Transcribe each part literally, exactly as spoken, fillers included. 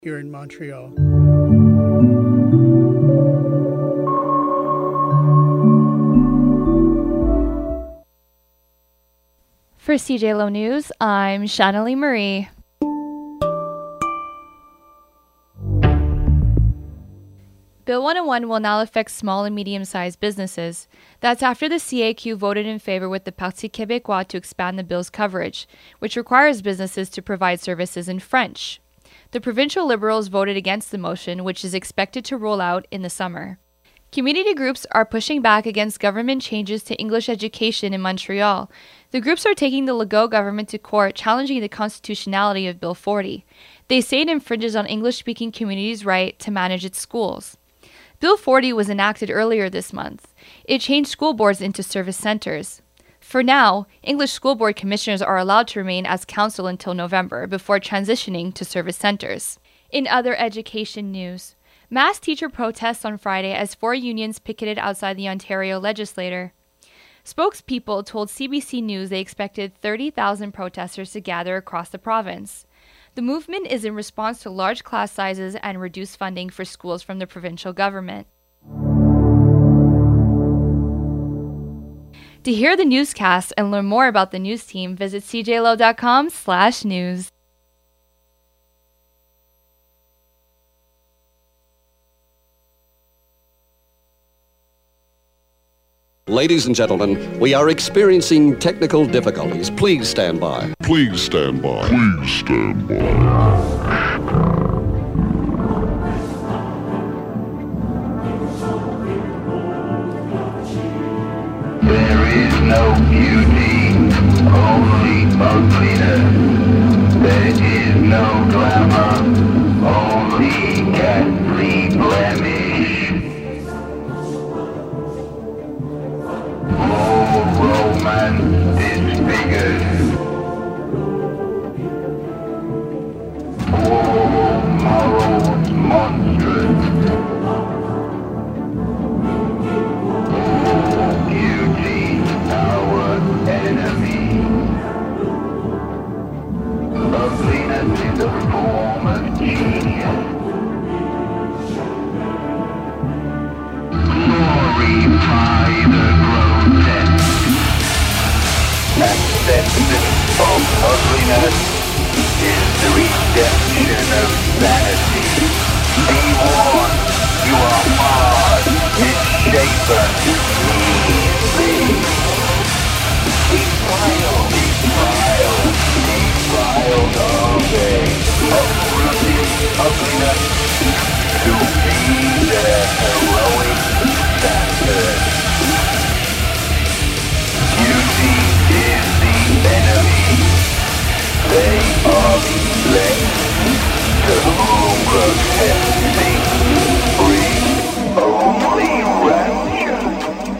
here in Montreal. For C J L O News, I'm Shanali Marie. Bill one oh one will now affect small and medium-sized businesses. That's after the C A Q voted in favor with the Parti Québécois to expand the bill's coverage, which requires businesses to provide services in French. The provincial Liberals voted against the motion, which is expected to roll out in the summer. Community groups are pushing back against government changes to English education in Montreal. The groups are taking the Legault government to court, challenging the constitutionality of Bill forty. They say it infringes on English-speaking communities' right to manage its schools. Bill forty was enacted earlier this month. It changed school boards into service centers. For now, English school board commissioners are allowed to remain as council until November before transitioning to service centers. In other education news, mass teacher protests on Friday as four unions picketed outside the Ontario legislature. Spokespeople told C B C News they expected thirty thousand protesters to gather across the province. The movement is in response to large class sizes and reduced funding for schools from the provincial government. To hear the newscast and learn more about the news team, visit c j l o dot com slash news. Ladies and gentlemen, we are experiencing technical difficulties. Please stand by. Please stand by. Please stand by. There is no beauty, only ugliness. There is no glamour, only ghastly blemish. All romance disfigured. All morals monstrous. All beauty our enemy. Ugliness is a form of genius. Glorify the grotesque. Acceptance of ugliness is the redemption of vanity. Be warned, you are marred, misshapen, easily. Defiled, defiled, defiled are they, uprooted ugliness to be their heroic standard. Beauty is the enemy. They are the elect, to whom grotesque brings only rapture.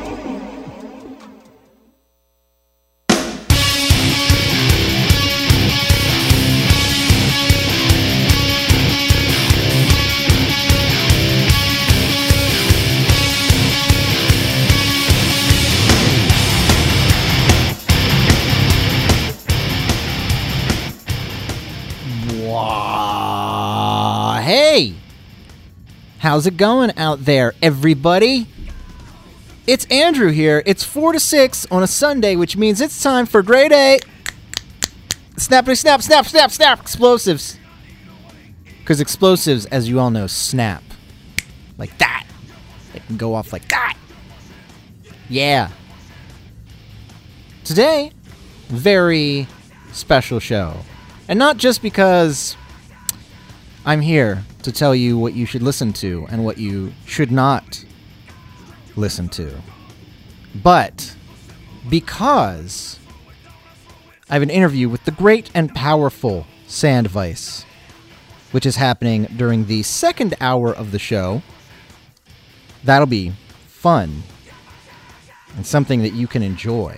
Hey, how's it going out there, everybody? It's Andrew here. It's four to six on a Sunday, which means it's time for grade A. Snappity snap, snap, snap, snap, explosives. Because explosives, as you all know, snap. Like that. They can go off like that. Yeah. Today, very special show. And not just because I'm here to tell you what you should listen to and what you should not listen to, but because I have an interview with the great and powerful Sandvice, which is happening during the second hour of the show. That'll be fun and something that you can enjoy.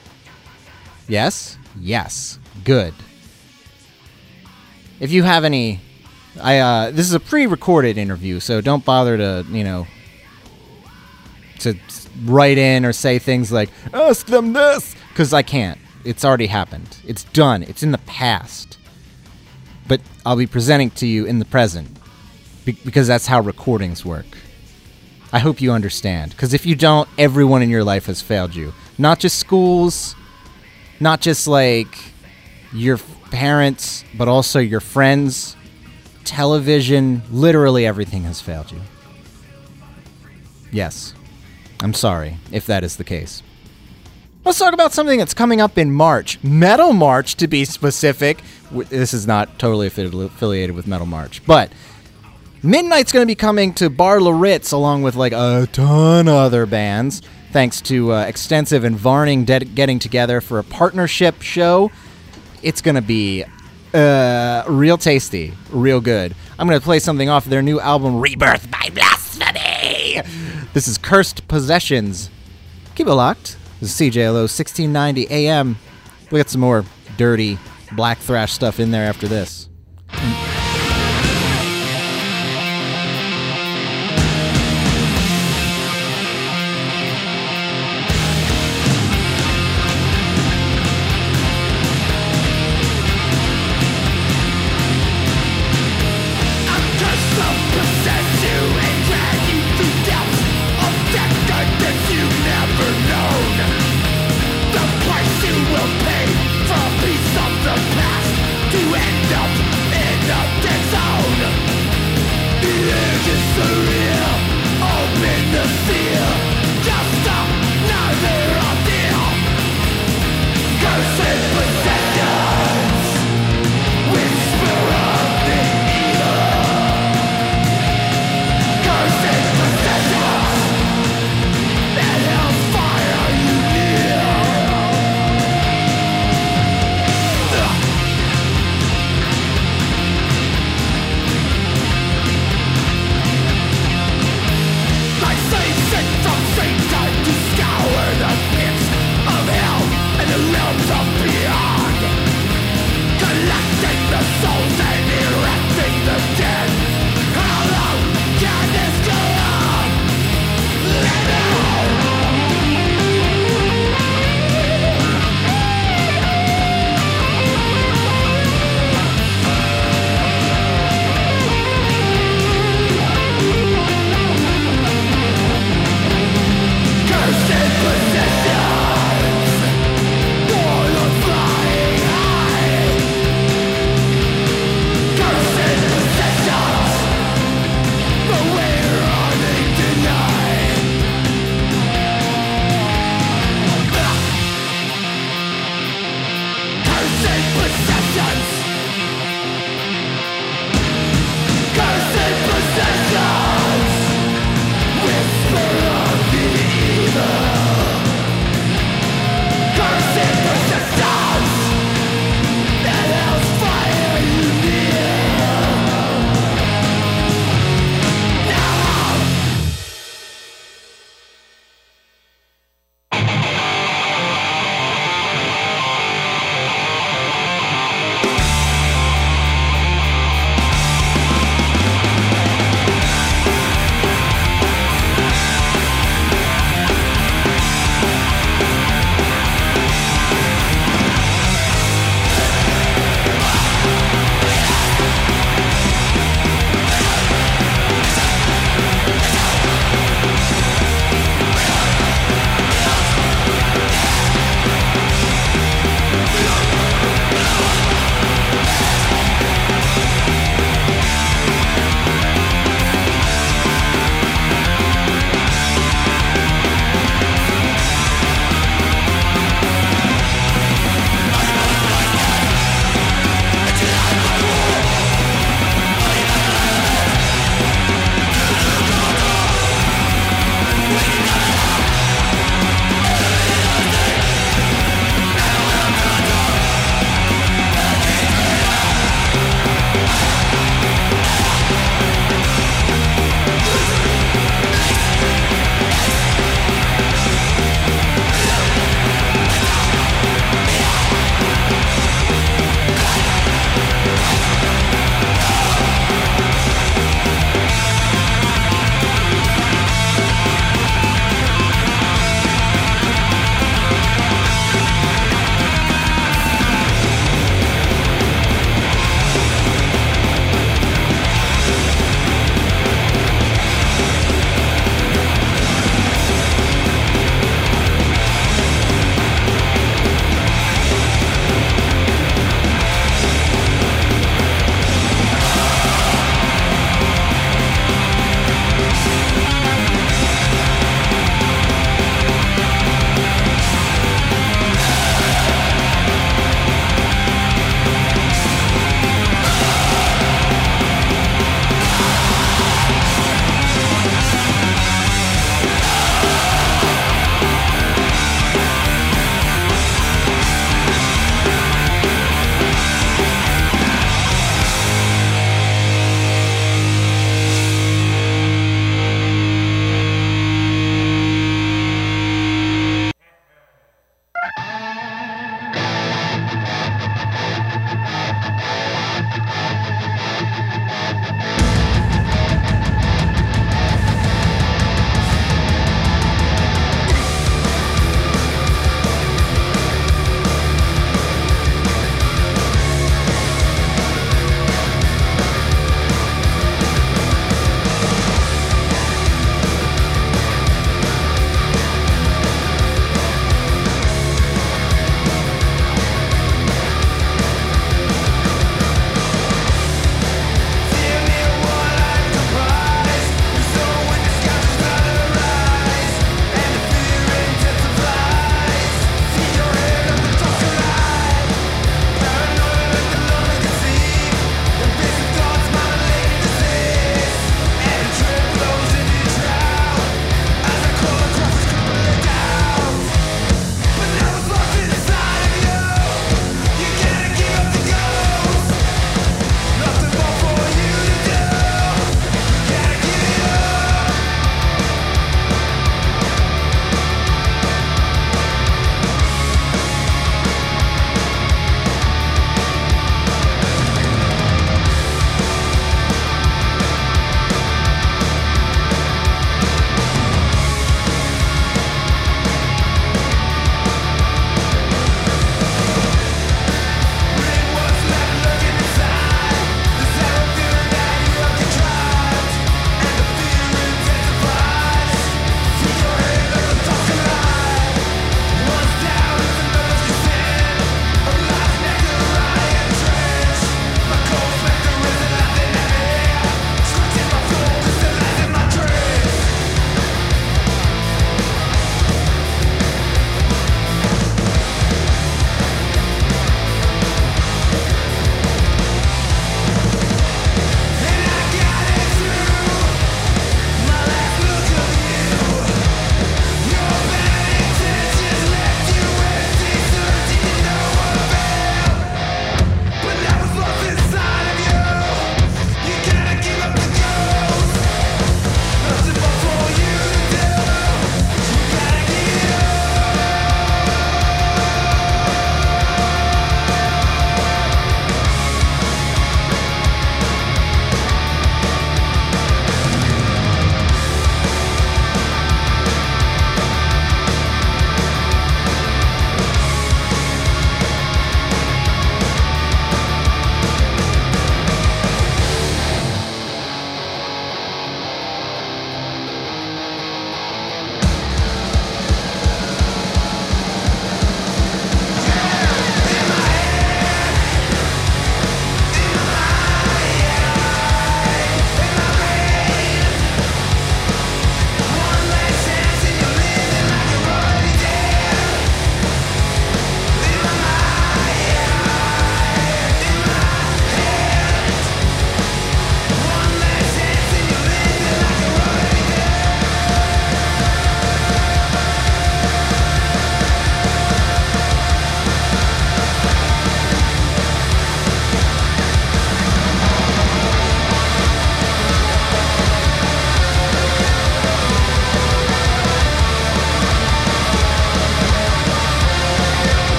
Yes? Yes. Good. If you have any I uh, this is a pre-recorded interview, so don't bother to, you know, to write in or say things like, ask them this, because I can't. It's already happened. It's done. It's in the past. But I'll be presenting to you in the present, be- because that's how recordings work. I hope you understand, because if you don't, everyone in your life has failed you. Not just schools, not just like your parents, but also your friends, television, literally everything has failed you. Yes, I'm sorry if that is the case. Let's talk about something that's coming up in March. Metal March, to be specific. This is not totally affiliated with Metal March, but Midnight's going to be coming to Bar Loritz along with like a ton of other bands, thanks to uh, Extensive and Varning de- getting together for a partnership show. It's going to be uh, real tasty, real good. I'm going to play something off their new album, Rebirth by Blasphemy. This is Cursed Possessions. Keep it locked. This is C J L O sixteen ninety A M. We'll get some more dirty black thrash stuff in there after this. To end up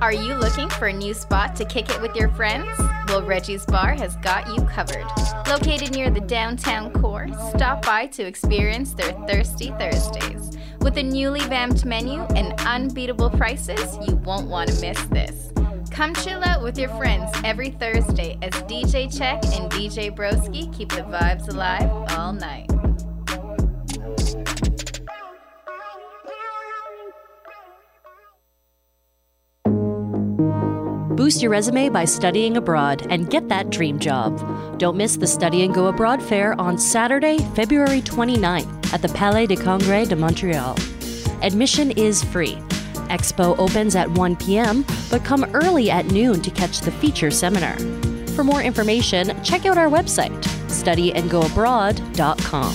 Are you looking for a new spot to kick it with your friends? Well, Reggie's Bar has got you covered. Located near the downtown core, stop by to experience their Thirsty Thursdays. With a newly vamped menu and unbeatable prices, you won't want to miss this. Come chill out with your friends every Thursday as D J Check and D J Broski keep the vibes alive all night. Boost your resume by studying abroad and get that dream job. Don't miss the Study and Go Abroad Fair on Saturday, February twenty-ninth at the Palais de Congrès de Montreal. Admission is free. Expo opens at one p.m., but come early at noon to catch the feature seminar. For more information, check out our website, study and go abroad dot com.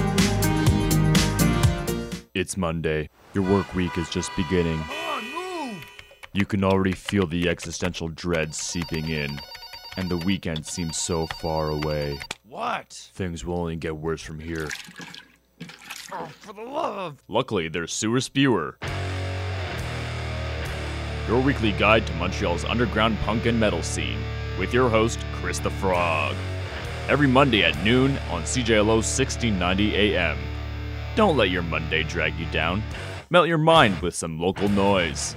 It's Monday. Your work week is just beginning. You can already feel the existential dread seeping in, and the weekend seems so far away. What? Things will only get worse from here. Oh, for the love! Luckily, there's Sewer Spewer, your weekly guide to Montreal's underground punk and metal scene, with your host, Chris the Frog. Every Monday at noon on C J L O sixteen ninety A M. Don't let your Monday drag you down. Melt your mind with some local noise.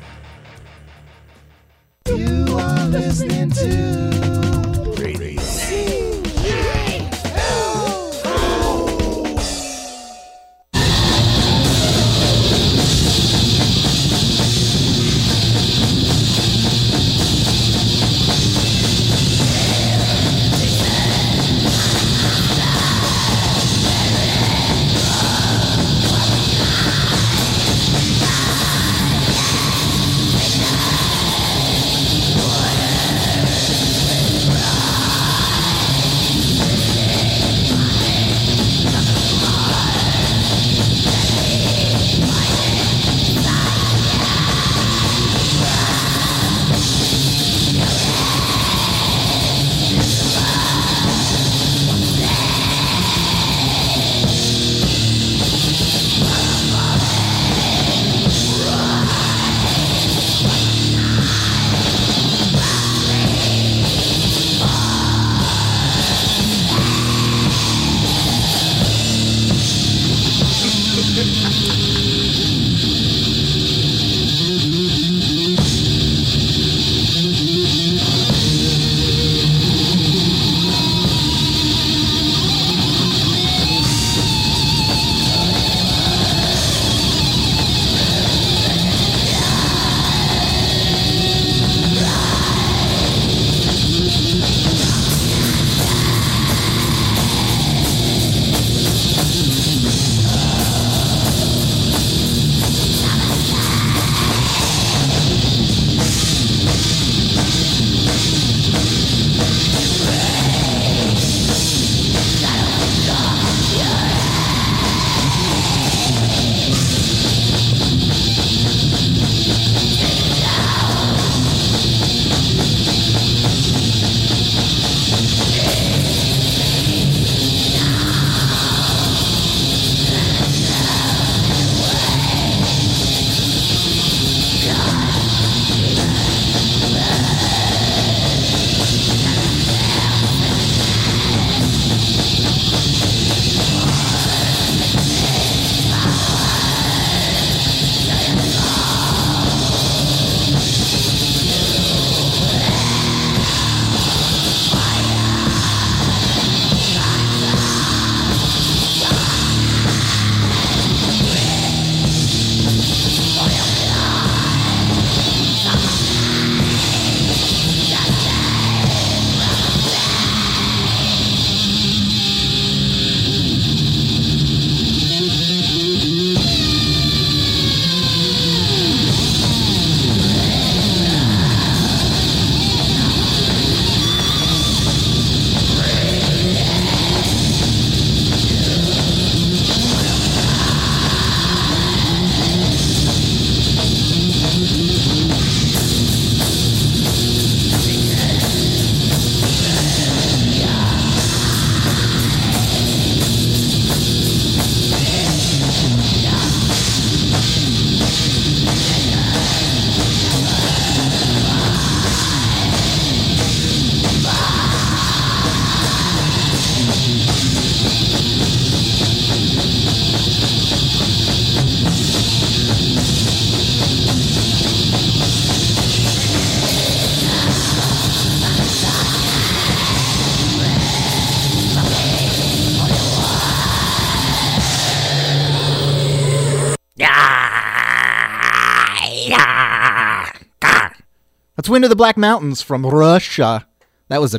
You are listening to Radio C J L O. Let's Wind of the Black Mountains from Russia. That was a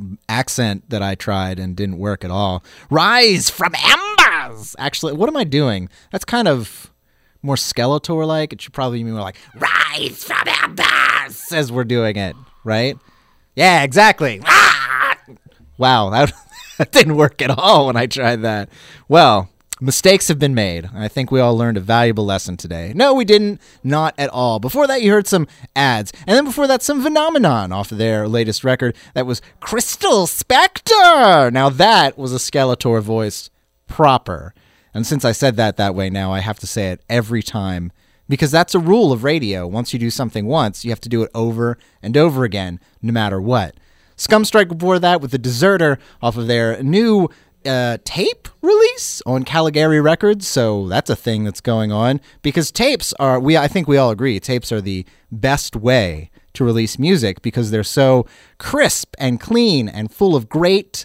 accent that I tried and didn't work at all. Rise from Embers. Actually, what am I doing? That's kind of more Skeletor-like. It should probably be more like, Rise from Embers, as we're doing it, right? Yeah, exactly. Ah! Wow, that, that didn't work at all when I tried that. Well, mistakes have been made. I think we all learned a valuable lesson today. No, we didn't. Not at all. Before that, you heard some ads. And then before that, some Phenomenon off of their latest record. That was Crystal Spectre. Now that was a Skeletor voice proper. And since I said that that way now, I have to say it every time. Because that's a rule of radio. Once you do something once, you have to do it over and over again, no matter what. Scumstrike before that with The Deserter off of their new Uh, tape release on Caligari Records, so that's a thing that's going on, because tapes are, we I think we all agree, tapes are the best way to release music because they're so crisp and clean and full of great,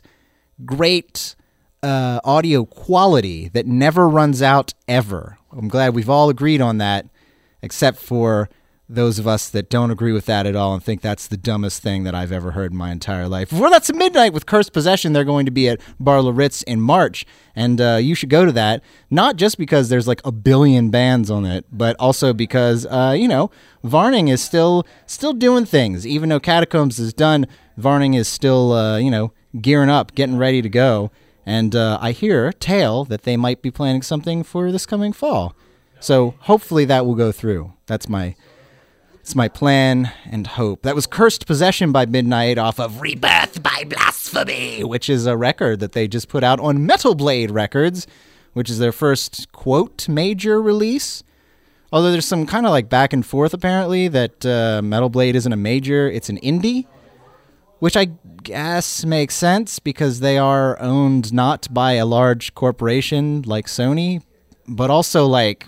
great uh, audio quality that never runs out ever. I'm glad we've all agreed on that, except for those of us that don't agree with that at all and think that's the dumbest thing that I've ever heard in my entire life. Before that's at midnight with Cursed Possession. They're going to be at Bar La Ritz in March, and uh, you should go to that, not just because there's like a billion bands on it, but also because, uh, you know, Varning is still still doing things. Even though Catacombs is done, Varning is still, uh, you know, gearing up, getting ready to go. And uh, I hear tale that they might be planning something for this coming fall. So hopefully that will go through. That's my... It's my plan and hope. That was Cursed Possession by Midnight off of Rebirth by Blasphemy, which is a record that they just put out on Metal Blade Records, which is their first, quote, major release. Although there's some kind of like back and forth, apparently, that uh, Metal Blade isn't a major, it's an indie, which I guess makes sense because they are owned not by a large corporation like Sony, but also like...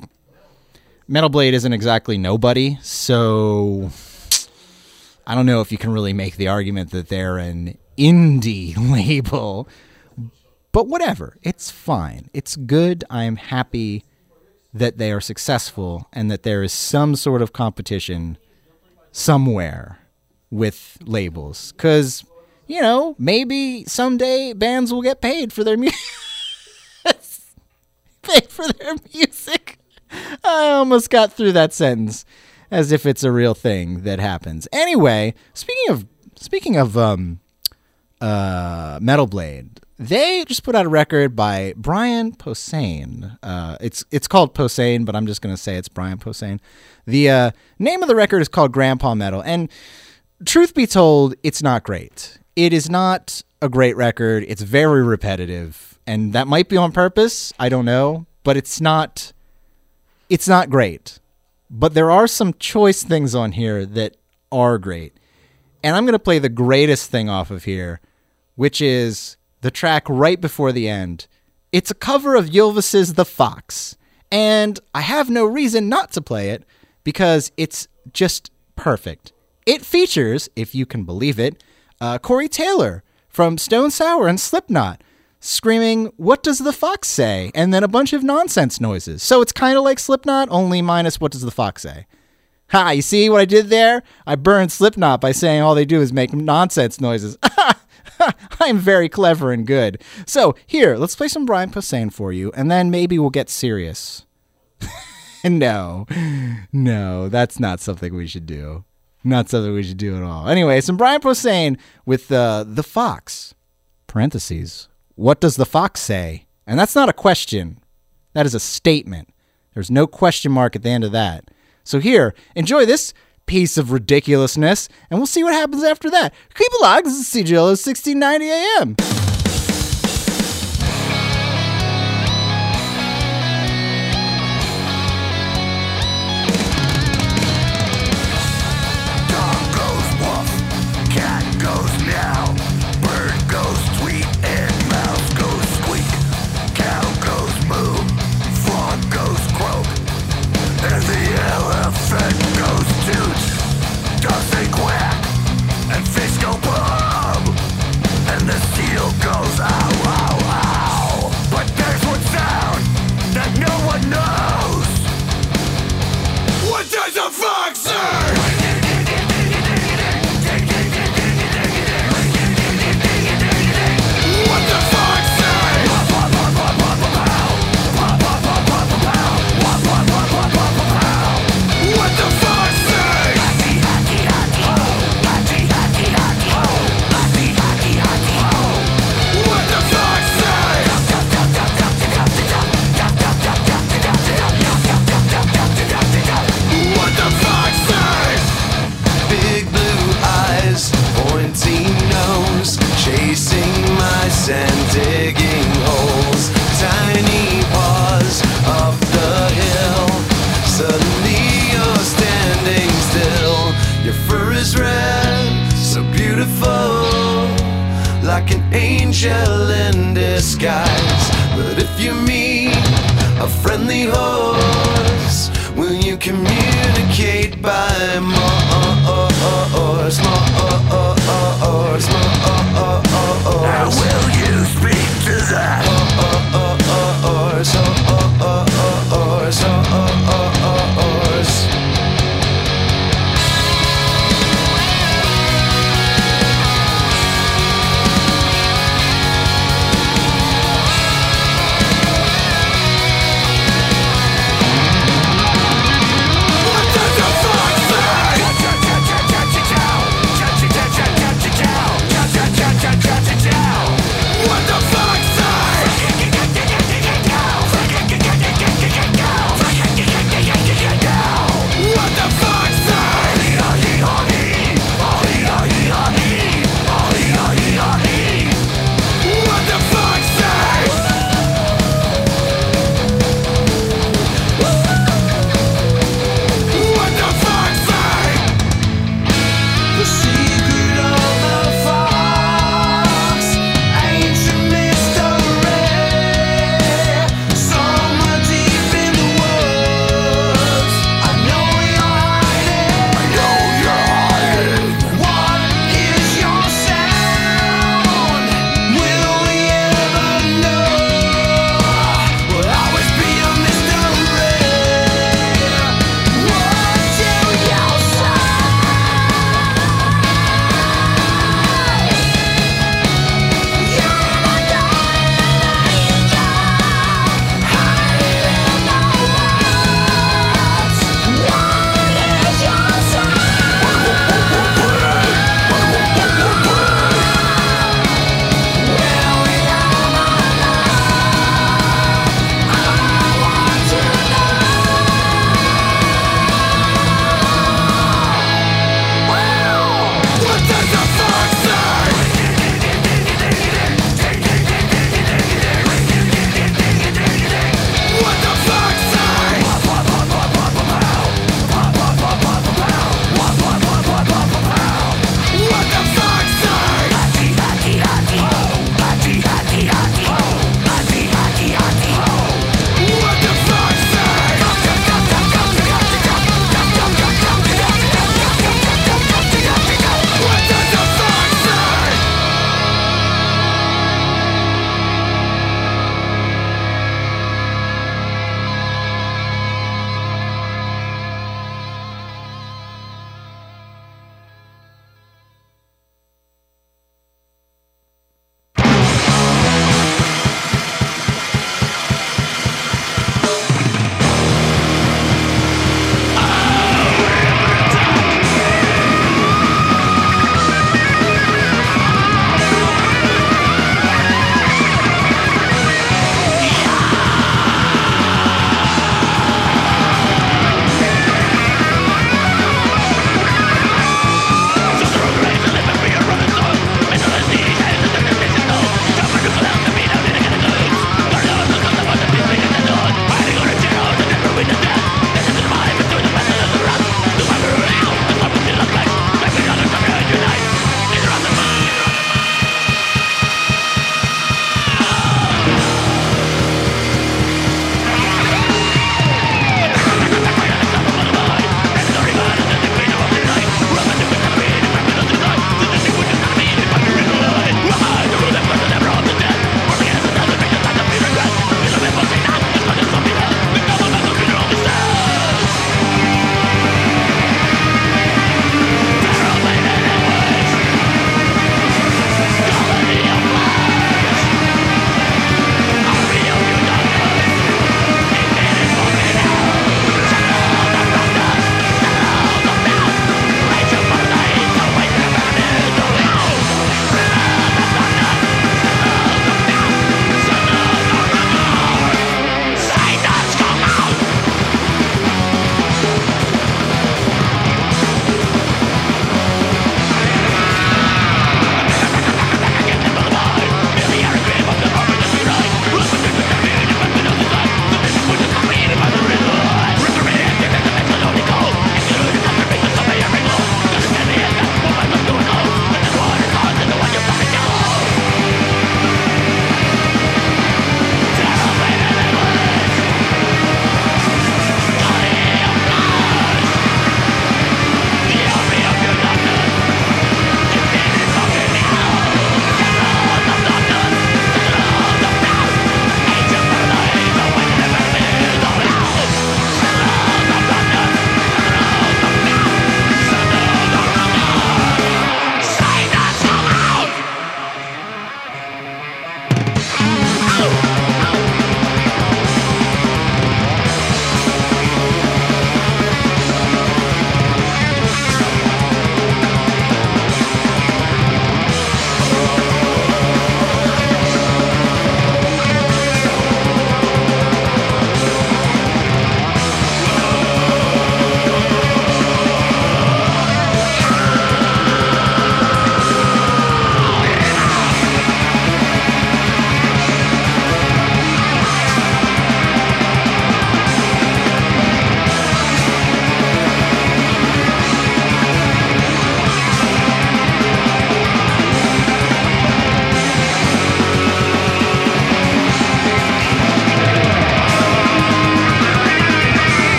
Metal Blade isn't exactly nobody, so I don't know if you can really make the argument that they're an indie label. But whatever, it's fine. It's good. I'm happy that they are successful and that there is some sort of competition somewhere with labels. Because, you know, maybe someday bands will get paid for their music. paid for their music. I almost got through that sentence as if it's a real thing that happens. Anyway, speaking of speaking of um, uh, Metal Blade, they just put out a record by Brian Posehn. Uh, it's it's called Posehn, but I'm just going to say it's Brian Posehn. The uh, name of the record is called Grandpa Metal, and truth be told, it's not great. It is not a great record. It's very repetitive, and that might be on purpose. I don't know, but it's not... It's not great, but there are some choice things on here that are great. And I'm going to play the greatest thing off of here, which is the track right before the end. It's a cover of Ylvis's The Fox, and I have no reason not to play it because it's just perfect. It features, if you can believe it, uh, Corey Taylor from Stone Sour and Slipknot, screaming, "What does the fox say?" and then a bunch of nonsense noises. So it's kind of like Slipknot, only minus what does the fox say. Ha, you see what I did there? I burned Slipknot by saying all they do is make nonsense noises. I'm very clever and good. So here, let's play some Brian Posehn for you, and then maybe we'll get serious. no, no, that's not something we should do. Not something we should do at all. Anyway, some Brian Posehn with uh, The Fox, parentheses. What does the fox say? And that's not a question. That is a statement. There's no question mark at the end of that. So here, enjoy this piece of ridiculousness, and we'll see what happens after that. Keep it locked. This is C J L O sixteen ninety A M. Does they quack and fish go boom, and the steel digging holes, tiny paws up the hill. Suddenly you're standing still. Your fur is red, so beautiful, like an angel in disguise. But if you meet a friendly horse, will you communicate by Morse? Morse, Morse, Morse. How will you speak to that? Morse, Morse, Morse. What the fuck?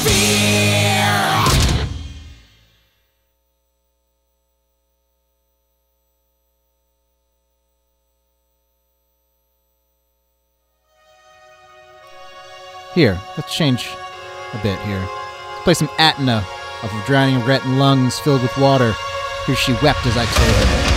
Here, let's change a bit here. Let's play some Atna off of Drowning Regret in Lungs Filled with Water. Here she wept as I told her.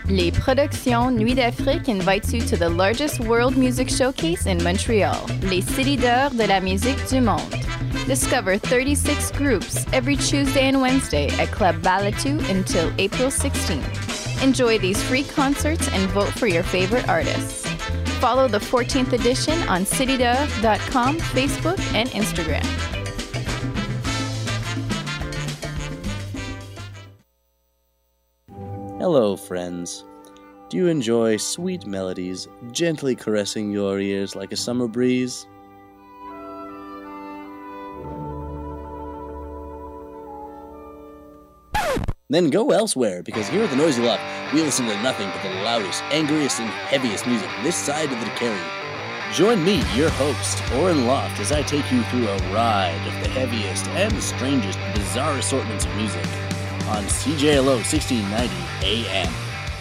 Les Productions Nuit d'Afrique invites you to the largest world music showcase in Montreal, Les City d'Or de la Musique du Monde. Discover thirty-six groups every Tuesday and Wednesday at Club Balatou until April sixteenth. Enjoy these free concerts and vote for your favorite artists. Follow the fourteenth edition on city d'or dot com, Facebook, and Instagram. Hello, friends. Do you enjoy sweet melodies gently caressing your ears like a summer breeze? Then go elsewhere, because here at the Noisy Loft, we listen to nothing but the loudest, angriest, and heaviest music this side of the Carry. Join me, your host, Oren Loft, as I take you through a ride of the heaviest and the strangest, bizarre assortments of music on C J L O sixteen ninety A M.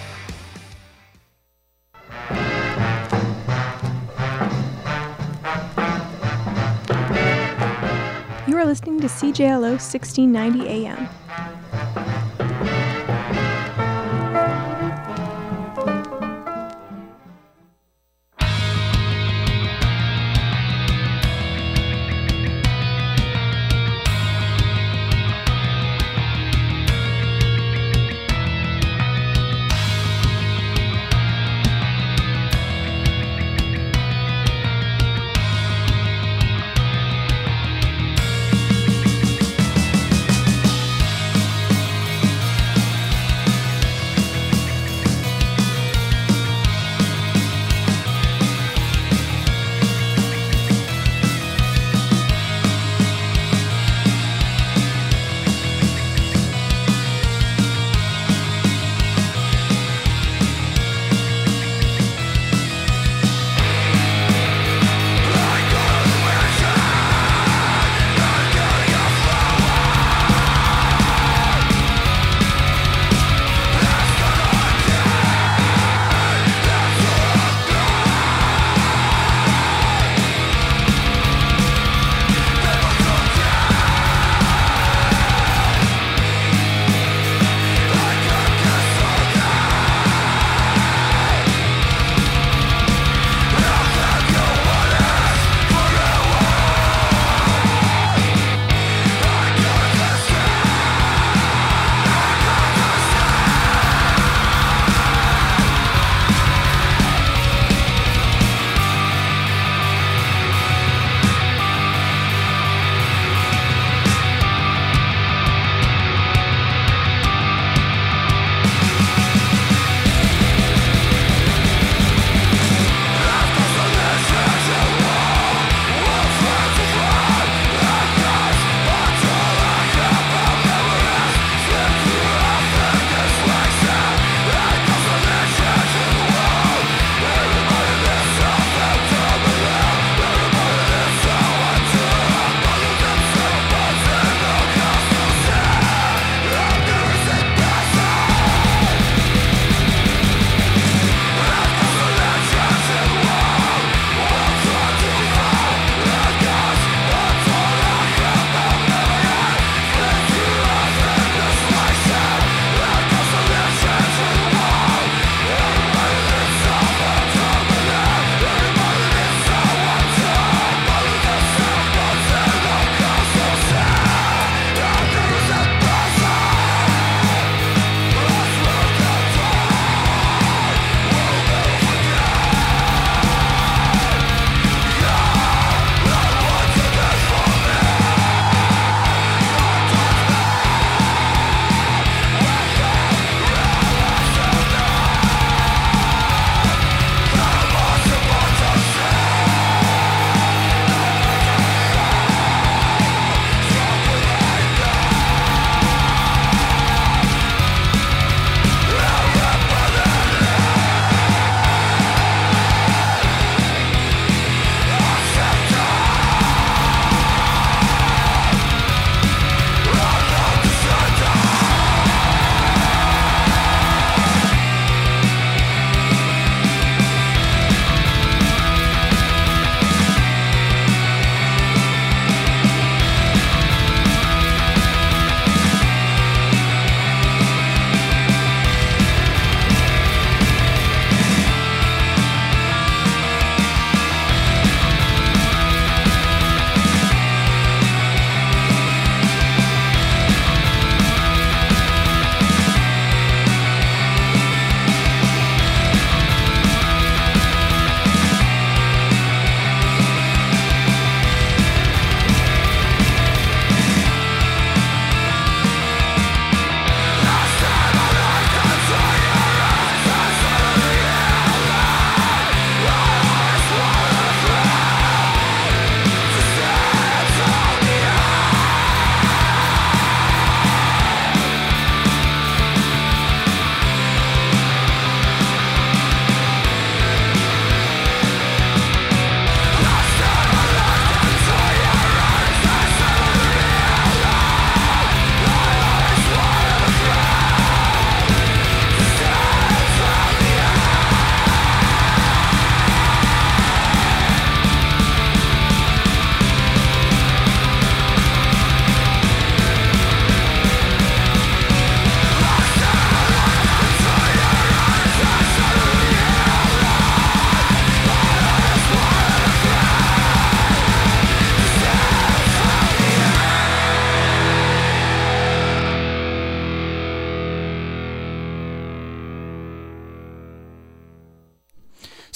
You are listening to C J L O sixteen ninety A M.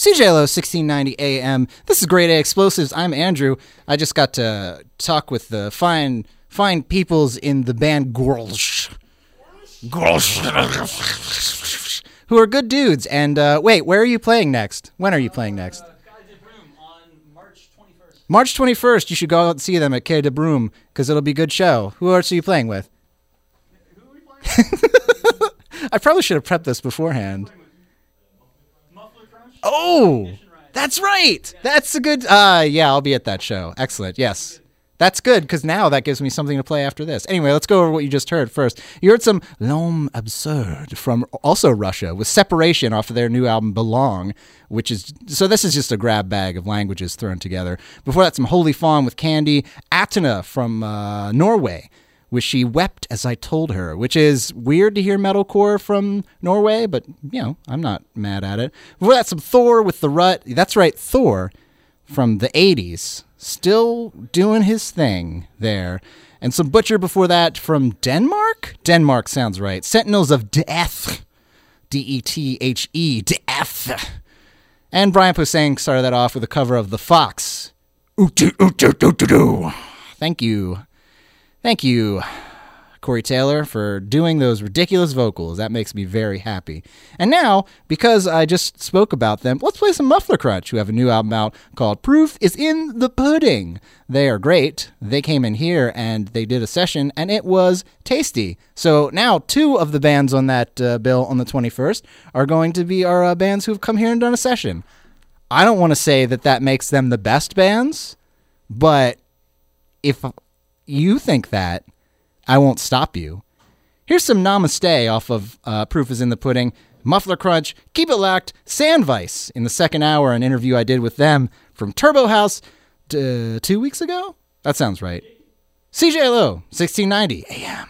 C J L O sixteen ninety A M. This is Grade A Explosives. I'm Andrew. I just got to talk with the fine, fine peoples in the band Gorlsh. Gorlsh. Who are good dudes. And uh, wait, where are you playing next? When are you playing next? March twenty-first, you should go out and see them at Quai de Brume, because it'll be a good show. Who else are you playing with? Who are we playing with? I probably should have prepped this beforehand. Oh, that's right. That's a good, uh, yeah, I'll be at that show. Excellent, yes. That's good, because now that gives me something to play after this. Anyway, let's go over what you just heard first. You heard some L'Homme Absurde from also Russia with Separation off of their new album Belong, which is, so this is just a grab bag of languages thrown together. Before that, some Holy Fawn with Candy. Atena from uh, Norway, which She Wept As I Told Her, which is weird to hear metalcore from Norway, but, you know, I'm not mad at it. Before that, some Thor with The Rut. That's right, Thor from the eighties. Still doing his thing there. And some Butcher before that from Denmark? Denmark sounds right. Sentinels of Death. D E T H E. Death. And Brian Posehn started that off with a cover of The Fox. Thank you. Thank you, Corey Taylor, for doing those ridiculous vocals. That makes me very happy. And now, because I just spoke about them, let's play some Muffler Crutch, who have a new album out called Proof is in the Pudding. They are great. They came in here and they did a session, and it was tasty. So now two of the bands on that uh, bill on the twenty-first are going to be our uh, bands who've come here and done a session. I don't want to say that that makes them the best bands, but if you think that, I won't stop you. Here's some Namaste off of uh, Proof is in the Pudding, Muffler Crunch, Keep It Locked, Sandvice in the second hour, an interview I did with them from Turbo House t- uh, two weeks ago? That sounds right. C J L O, sixteen ninety A M.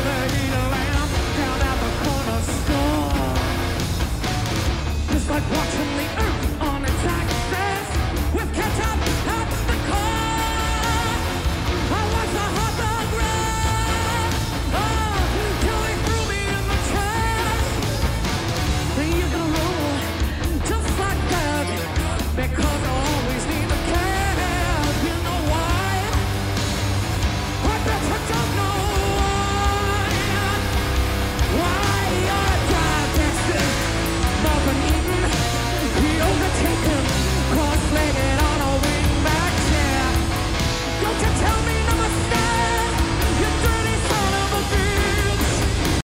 Like watching